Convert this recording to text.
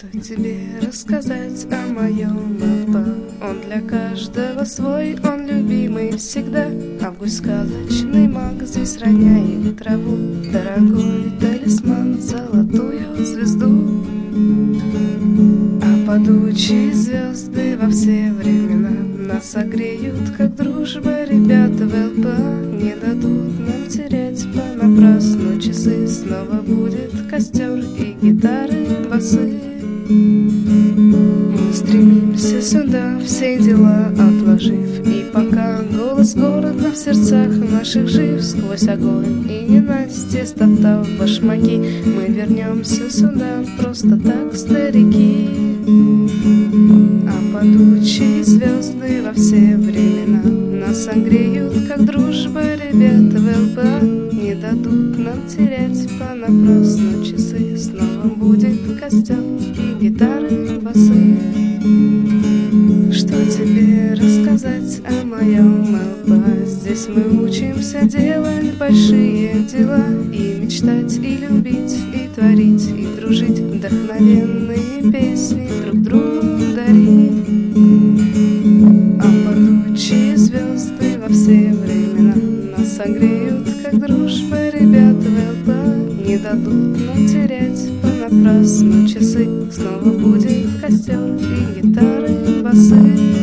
Что тебе рассказать о моем ЛП? Он для каждого свой, он любимый всегда. Август сказочный маг здесь роняет траву, дорогой талисман, золотую звезду. А падучие звезды во все времена нас согреют, как дружба. Ребята в ЛП не дадут нам терять понапрасну часы. Снова будет костер и гитары, басы. Мы стремимся сюда, все дела отложив, и пока голос города в сердцах наших жив, сквозь огонь и ненастье стоптав башмаки, мы вернемся сюда просто так, старики. А падучие звезды во все времена нас согреют, как дружба. Ребята в ЛП не дадут нам терять понапрасну часы. Снова будет костер и гитары, басы. Что тебе рассказать о моем ЛП? Здесь мы учимся делать большие дела, и мечтать, и любить, и творить, и дружить, вдохновенные песни друг другу дарить. А падучие звезды во все времена нас согреют, как дружба. Ребята в ЛП не дадут нам терять понапрасну часы. Снова будет костер и гитары, басы.